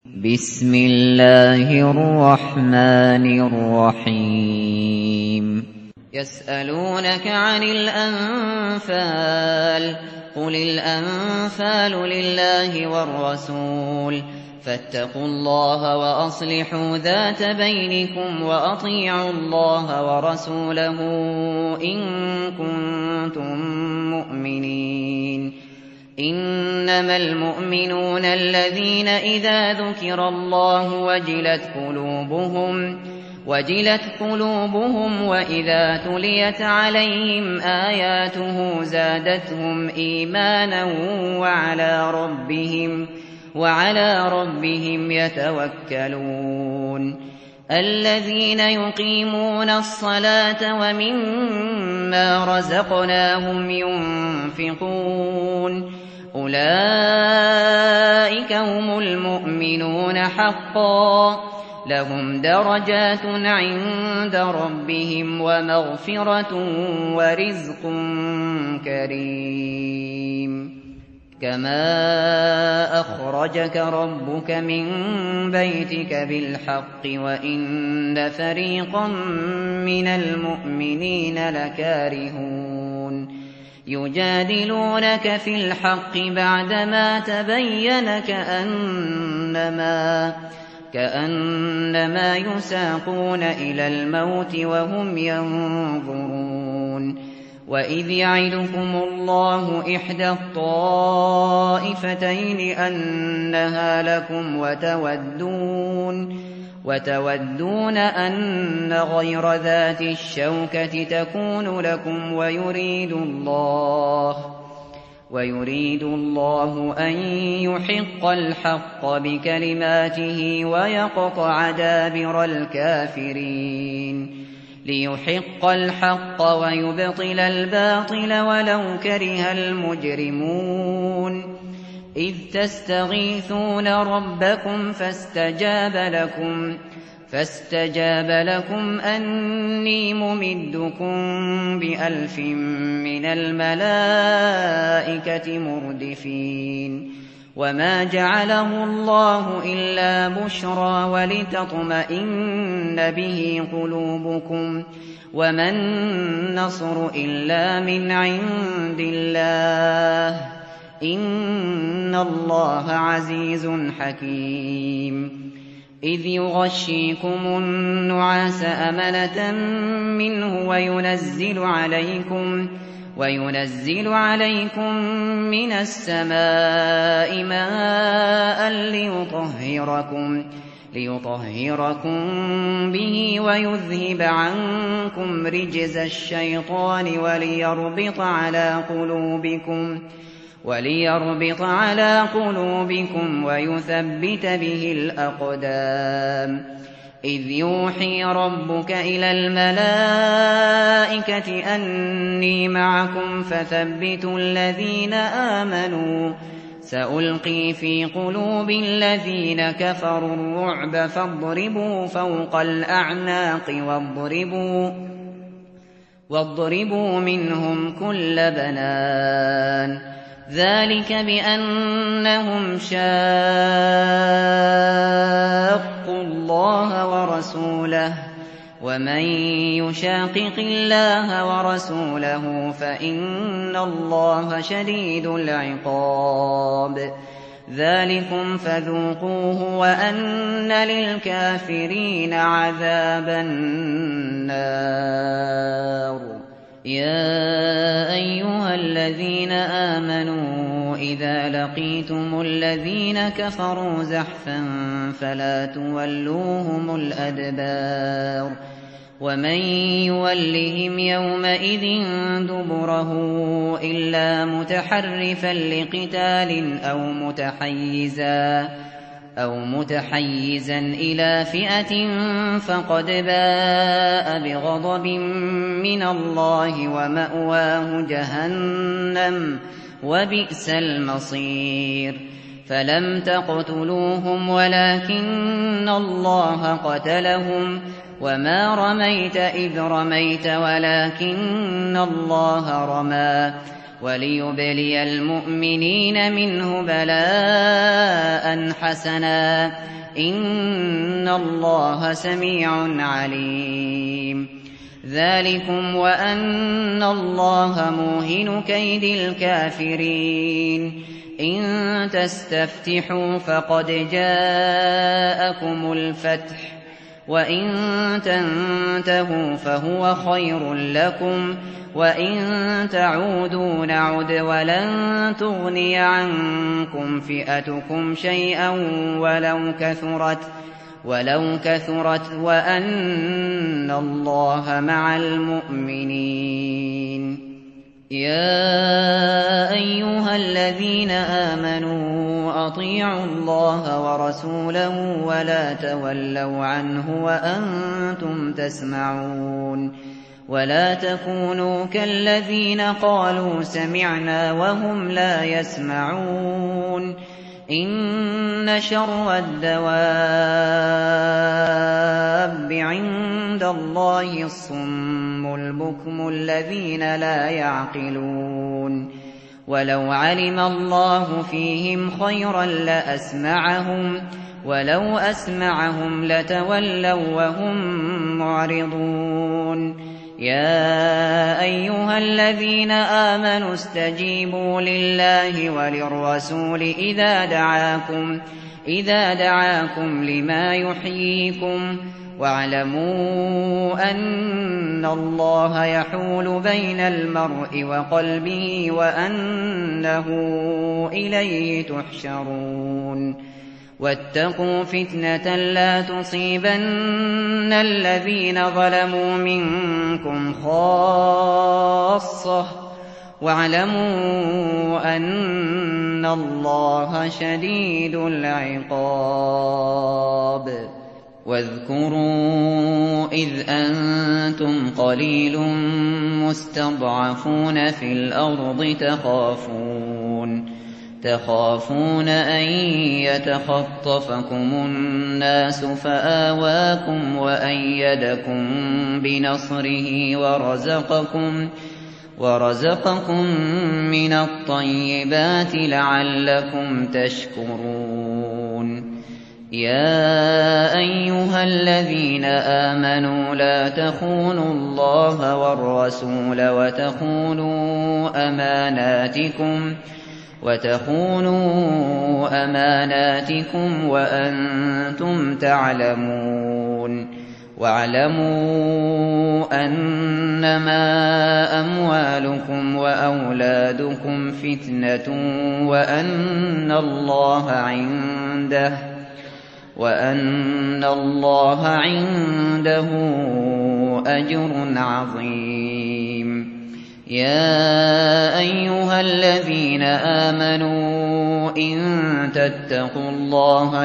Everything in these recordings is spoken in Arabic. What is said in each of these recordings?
بسم الله الرحمن الرحيم يسألونك عن الأنفال قل الأنفال لله والرسول فاتقوا الله وأصلحوا ذات بينكم وأطيعوا الله ورسوله إن كنتم مؤمنين إنما المؤمنون الذين إذا ذكر الله وجلت قلوبهم وإذا تليت عليهم آياته زادتهم إيمانا وعلى ربهم يتوكلون الذين يقيمون الصلاة ومما رزقناهم ينفقون أولئك هم المؤمنون حقا لهم درجات عند ربهم ومغفرة ورزق كريم كما أخرجك ربك من بيتك بالحق وإن فريقا من المؤمنين لكارهون يجادلونك في الحق بعدما تبين كأنما يساقون إلى الموت وهم ينظرون وإذ يعدكم الله إحدى الطائفتين أنها لكم وتودون أن غير ذات الشوكة تكون لكم ويريد الله أن يحق الحق بكلماته ويقطع دابر الكافرين ليحق الحق ويبطل الباطل ولو كره المجرمون إذ تستغيثون ربكم فاستجاب لكم أني ممدكم ب1000 من الملائكة مردفين وما جعله الله إلا بشرى ولتطمئن به قلوبكم وما النصر إلا من عند الله إن الله عزيز حكيم إذ يغشيكم النعاس أمنة منه وينزل عليكم من السماء ماء ليطهركم به ويذهب عنكم رجز الشيطان وليربط على قلوبكم ويثبت به الأقدام إذ يوحي ربك إلى الملائكة أني معكم فثبتوا الذين آمنوا سألقي في قلوب الذين كفروا الرعب فاضربوا فوق الأعناق واضربوا منهم كل بنان ذلك بأنهم شاقوا الله ورسوله ومن يشاقق الله ورسوله فإن الله شديد العقاب ذلكم فذوقوه وأن للكافرين عذاب النار يا أيها الذين آمنوا إذا لقيتم الذين كفروا زحفا فلا تولوهم الأدبار ومن يولهم يومئذ دبره إلا متحرفا لقتال أو متحيزا إلى فئة فقد باء بغضب من الله ومأواه جهنم وبئس المصير فلم تقتلوهم ولكن الله قتلهم وما رميت إذ رميت ولكن الله رمى وليبلي المؤمنين منه بلاء حسنا إن الله سميع عليم. ذلكم وأن الله موهن كيد الكافرين. إن تستفتحوا فقد جاءكم الفتح وإن تنتهوا فهو خير لكم وإن تعودوا نعد ولن تغني عنكم فئتكم شيئا ولو كثرت وأن الله مع المؤمنين. يا أيها الذين آمنوا أطيعوا الله ورسوله ولا تولوا عنه وأنتم تسمعون. ولا تكونوا كالذين قالوا سمعنا وهم لا يسمعون. إن شر الدواب عند الله الصم البكم الذين لا يعقلون. ولو علم الله فيهم خيرا لأسمعهم ولو أسمعهم لتولوا وهم معرضون. يا أيها الذين آمنوا استجيبوا لله وللرسول إذا دعاكم لما يحييكم واعلموا أن الله يحول بين المرء وقلبه وأنه إليه تحشرون. واتقوا فتنة لا تصيبن الذين ظلموا منكم خاصة واعلموا أن الله شديد العقاب. واذكروا إذ أنتم قليل مستضعفون في الأرض تخافون أن يتخطفكم الناس فآواكم وأيدكم بنصره ورزقكم من الطيبات لعلكم تشكرون. يا أيها الذين آمنوا لا تخونوا الله والرسول وتخونوا أماناتكم وأنتم تعلمون. واعلموا أنما أموالكم وأولادكم فتنة وأن الله عنده أجر عظيم. يا أيها الذين آمنوا إن تتقوا الله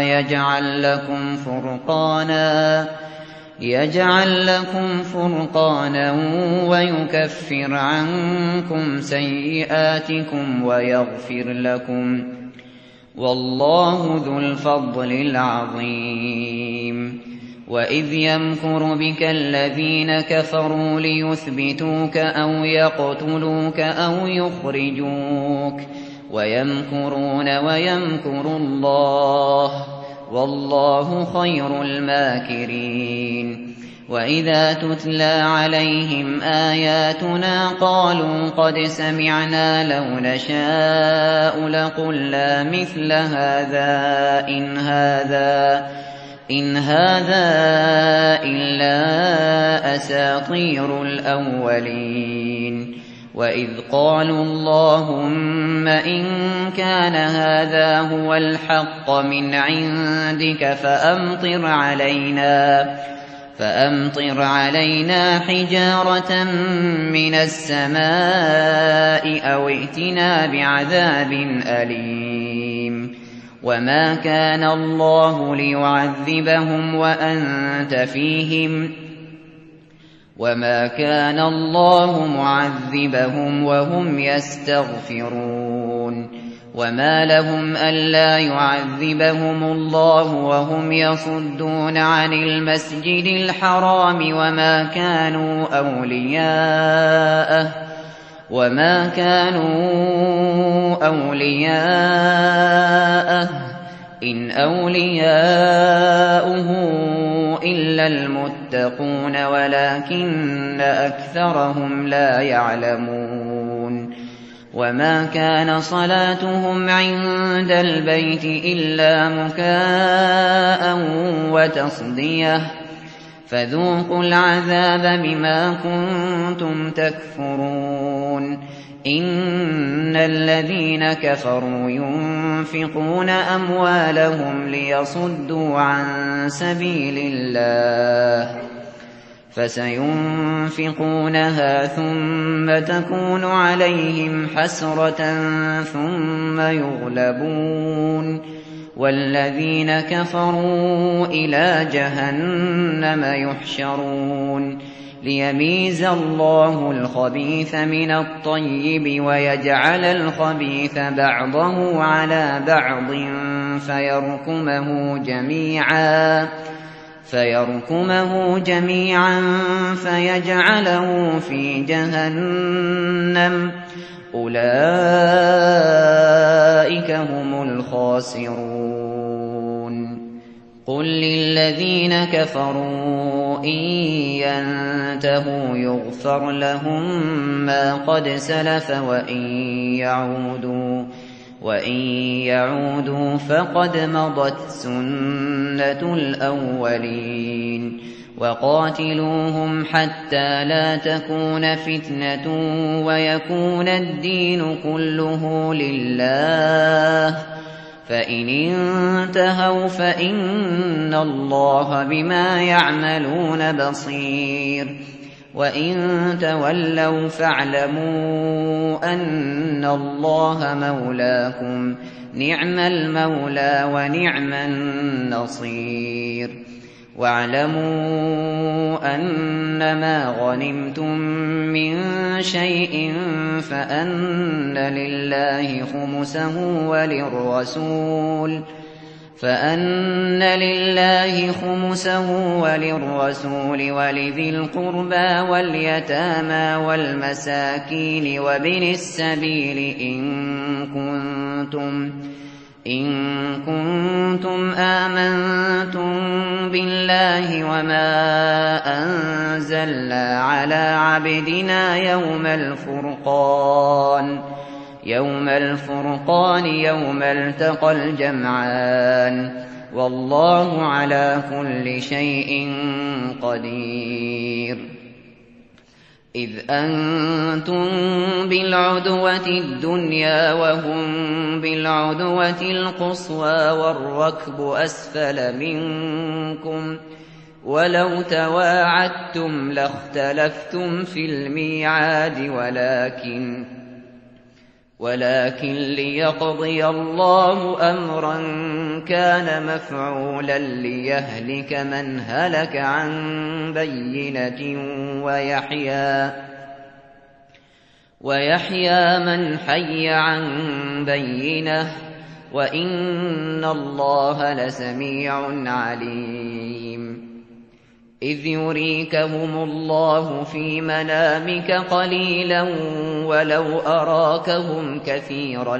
يجعل لكم فرقانا ويكفر عنكم سيئاتكم ويغفر لكم والله ذو الفضل العظيم. وإذ يمكر بك الذين كفروا ليثبتوك أو يقتلوك أو يخرجوك ويمكرون ويمكر الله والله خير الماكرين. وإذا تتلى عليهم آياتنا قالوا قد سمعنا لو نشاء لقلنا مثل هذا إن هذا إلا أساطير الأولين. وإذ قالوا اللهم إن كان هذا هو الحق من عندك فأمطر علينا حجارة من السماء أو ائتنا بعذاب أليم. وما كان الله ليعذبهم وأنت فيهم وما كان الله معذبهم وهم يستغفرون. وما لهم ألا يعذبهم الله وهم يصدون عن المسجد الحرام وما كانوا وما كانوا أولياءه إن أولياؤه إلا المتقون ولكن أكثرهم لا يعلمون وما كان صلاتهم عند البيت إلا مكاء وتصدية فذوقوا العذاب بما كنتم تكفرون إن الذين كفروا ينفقون أموالهم ليصدوا عن سبيل الله فسينفقونها ثم تكون عليهم حسرة ثم يغلبون والذين كفروا إلى جهنم يحشرون ليميز الله الخبيث من الطيب ويجعل الخبيث بعضه على بعض فيركمه جميعا فيجعله في جهنم أولئك هم الخاسرون قل للذين كفروا إن ينتهوا يغفر لهم ما قد سلف وإن يعودوا فقد مضت سنة الأولين وقاتلوهم حتى لا تكون فتنة ويكون الدين كله لله فإن انتهوا فإن الله بما يعملون بصير وإن تولوا فاعلموا أن الله مولاكم نعم المولى ونعم النصير واعلموا أنما غنمتم من شيء فأن لله خمسه وللرسول ولذي القربى واليتامى والمساكين وابن السبيل إن كنتم آمنتم بالله وما أنزلنا على عبدنا يوم الفرقان يوم التقى الجمعان والله على كل شيء قدير إذ أنتم بالعدوة الدنيا وهم بالعدوة القصوى والركب أسفل منكم ولو تواعدتم لاختلفتم في الميعاد ولكن ليقضي الله أمرا كان مفعولا ليهلك من هلك عن بينة ويحيى من حي عن بينة وإن الله لسميع عليم إذ يريكهم الله في منامك قليلا ولو أراكهم كثيرا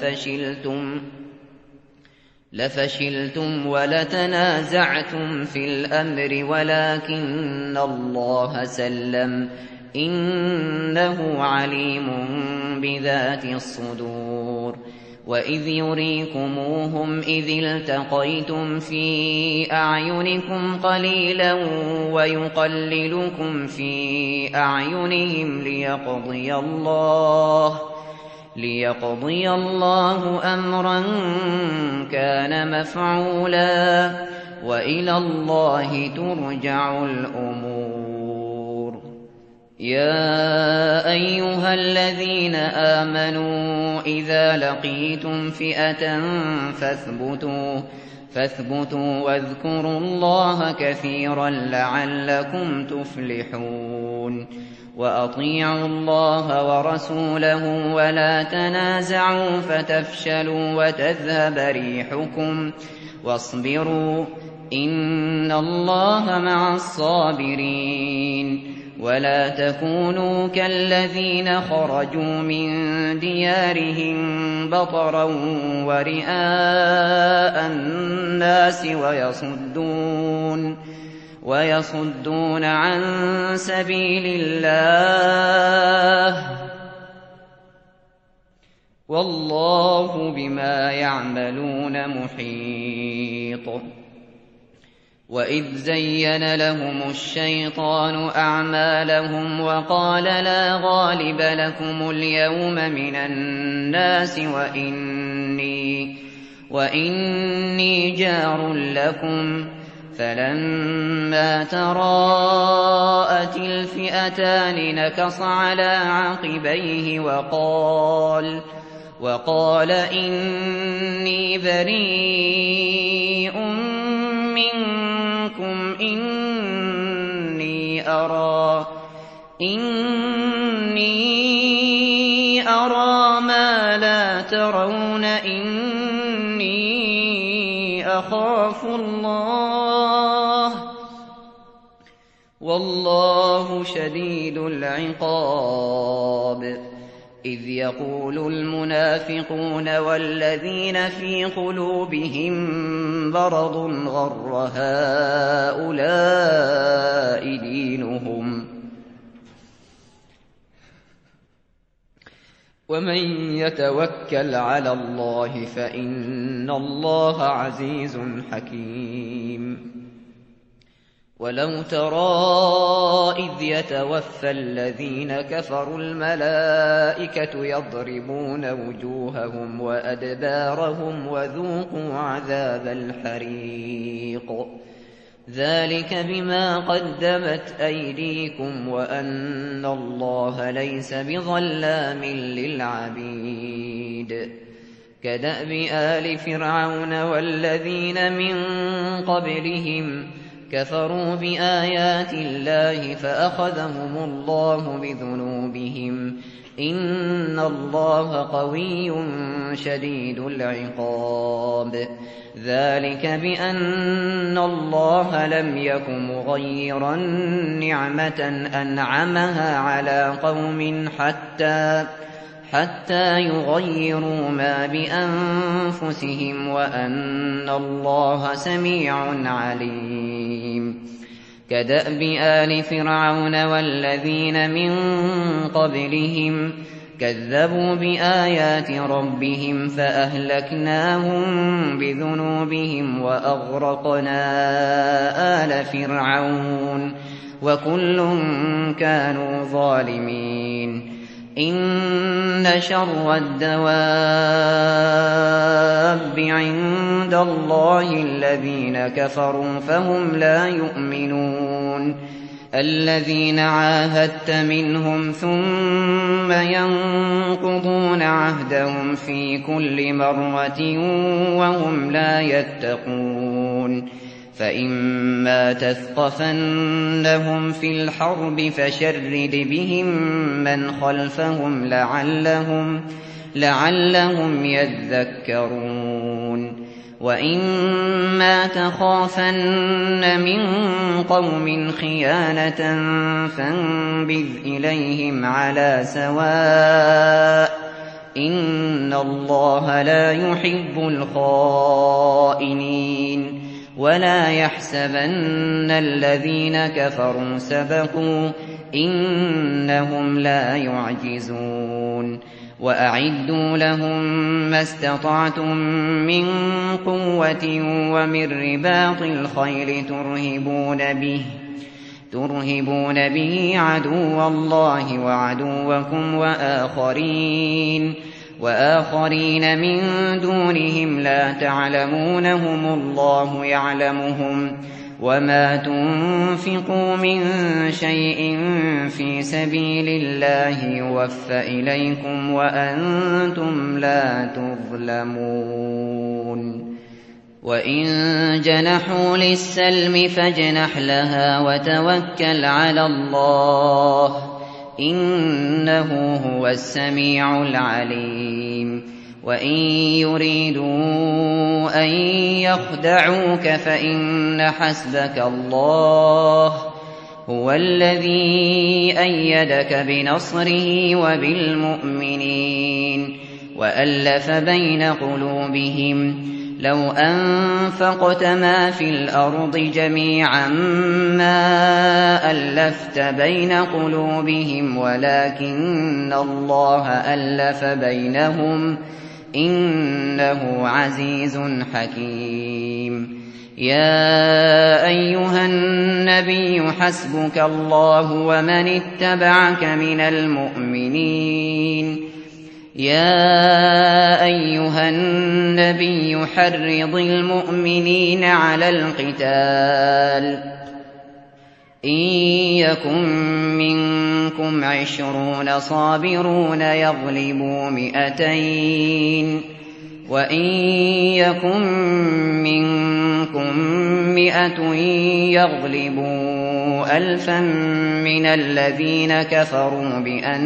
لفشلتم ولتنازعتم في الأمر ولكن الله سلم إنه عليم بذات الصدور وإذ يريكموهم إذ التقيتم في أعينكم قليلا ويقللكم في أعينهم ليقضي الله أمرا كان مفعولا وإلى الله ترجع الأمور يا أيها الذين آمنوا إذا لقيتم فئة فاثبتوا واذكروا الله كثيرا لعلكم تفلحون وأطيعوا الله ورسوله ولا تنازعوا فتفشلوا وتذهب ريحكم واصبروا إن الله مع الصابرين ولا تكونوا كالذين خرجوا من ديارهم بطرا ورئاء الناس ويصدون عن سبيل الله والله بما يعملون محيط. وإذ زين لهم الشيطان أعمالهم وقال لا غالب لكم اليوم من الناس وإني جار لكم فلما تراءت الفئتان نكص على عقبيه وقال إني بريء منكم إني أرى ما لا ترون إني أخاف الله والله شديد العقاب. إذ يقول المنافقون والذين في قلوبهم مرض غر هؤلاء دينهم ومن يتوكل على الله فإن الله عزيز حكيم. ولو ترى إذ يتوفى الذين كفروا الملائكة يضربون وجوههم وأدبارهم وذوقوا عذاب الحريق ذلك بما قدمت أيديكم وأن الله ليس بظلام للعبيد. كدأب آل فرعون والذين من قبلهم كفروا بآيات الله فأخذهم الله بذنوبهم إن الله قوي شديد العقاب. ذلك بأن الله لم يك مغيرا نعمة أنعمها على قوم حتى يغيروا ما بأنفسهم وأن الله سميع عليم. كدأب آل فرعون والذين من قبلهم كذبوا بآيات ربهم فأهلكناهم بذنوبهم وأغرقنا آل فرعون وكل كانوا ظالمين. إن شر الدواب عند الله الذين كفروا فهم لا يؤمنون. الذين عاهدت منهم ثم ينقضون عهدهم في كل مرة وهم لا يتقون. فإما تثقفنهم في الحرب فشرد بهم من خلفهم لعلهم يذكرون. وإما تخافن من قوم خيانة فانبذ إليهم على سواء إن الله لا يحب الخائنين. ولا يحسبن الذين كفروا سبقوا إنهم لا يعجزون. وأعدوا لهم ما استطعتم من قوة ومن رباط الخيل ترهبون به عدو الله وعدوكم وآخرين من دونهم لا تعلمونهم الله يعلمهم. وما تنفقوا من شيء في سبيل الله يوفى إليكم وأنتم لا تظلمون. وإن جنحوا للسلم فاجنح لها وتوكل على الله إنه هو السميع العليم. وإن يريدوا أن يخدعوك فإن حسبك الله هو الذي أيدك بنصره وبالمؤمنين وألف بين قلوبهم لو أنفقت ما في الأرض جميعا ما ألفت بين قلوبهم ولكن الله ألف بينهم إنه عزيز حكيم. يا أيها النبي حسبك الله ومن اتبعك من المؤمنين. يا أيها النبي حرض المؤمنين على القتال إن يكن منكم 20 صابرون يغلبوا 200 وإن يكن منكم 100 يغلبوا 1000 من الذين كفروا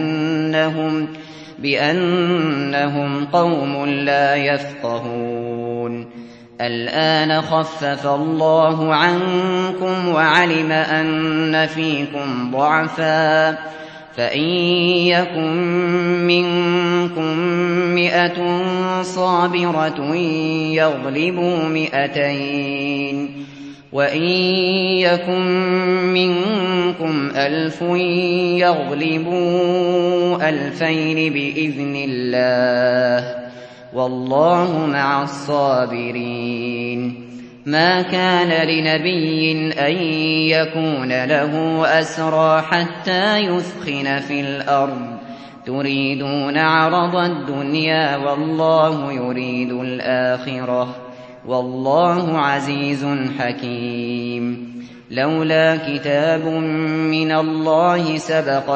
بأنهم قوم لا يفقهون. الآن خفف الله عنكم وعلم أن فيكم ضعفا فإن يكن منكم 100 صابرة يغلبوا 200 وإن يكن منكم 1000 يغلبوا 2000 بإذن الله والله مع الصابرين. ما كان لنبي أن يكون له أسرى حتى يثخن في الأرض تريدون عرض الدنيا والله يريد الآخرة والله عزيز حكيم. لولا كتاب من الله سبق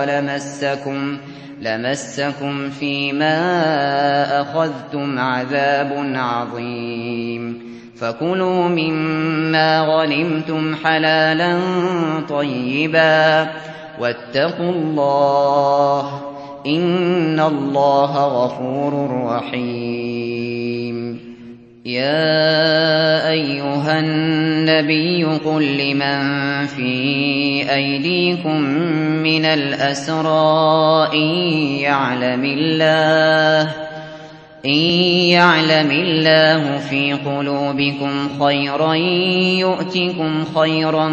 لمسكم فيما أخذتم عذاب عظيم. فكلوا مما غنمتم حلالا طيبا واتقوا الله إن الله غفور رحيم. يا أيها النبي قل لمن في أيديكم من الأسرى إن يعلم الله في قلوبكم خيرا يؤتكم خيرا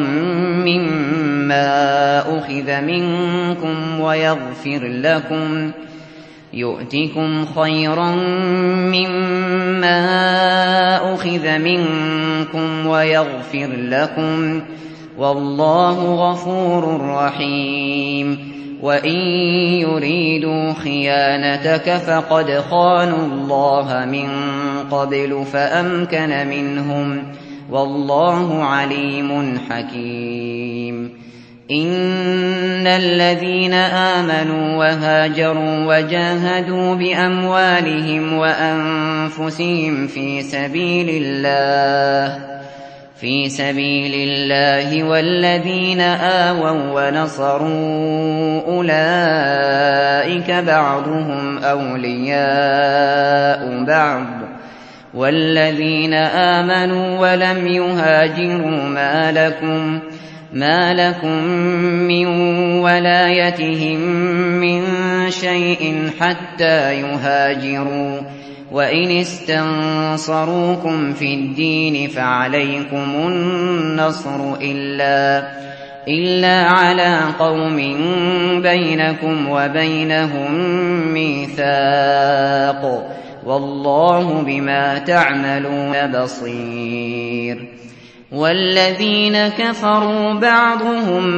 مما أخذ منكم ويغفر لكم والله غفور رحيم. وإن يريدوا خيانتك فقد خانوا الله من قبل فأمكن منهم والله عليم حكيم. إن الذين آمنوا وهاجروا وجاهدوا بأموالهم وأنفسهم في سبيل الله والذين آووا ونصروا أولئك بعضهم أولياء بعض والذين آمنوا ولم يهاجروا ما لكم من ولايتهم من شيء حتى يهاجروا وإن استنصروكم في الدين فعليكم النصر إلا على قوم بينكم وبينهم ميثاق والله بما تعملون بصير. والذين كفروا بعضهم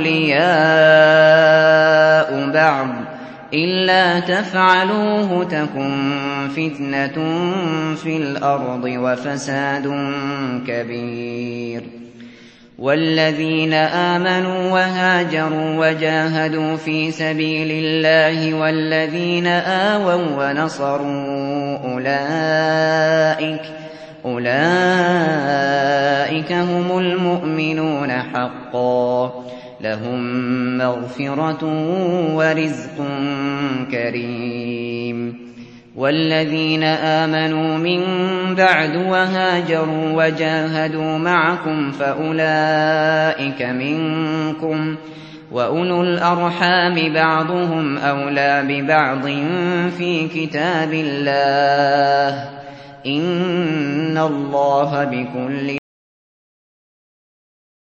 أولياء بعض إلا تفعلوه تكن فتنة في الأرض وفساد كبير. والذين آمنوا وهاجروا وجاهدوا في سبيل الله والذين آووا ونصروا أولئك هم المؤمنون حقا لهم مغفرة ورزق كريم. والذين آمنوا من بعد وهاجروا وجاهدوا معكم فأولئك منكم، وأولو الأرحام بعضهم أولى ببعض في كتاب الله، إن الله بكل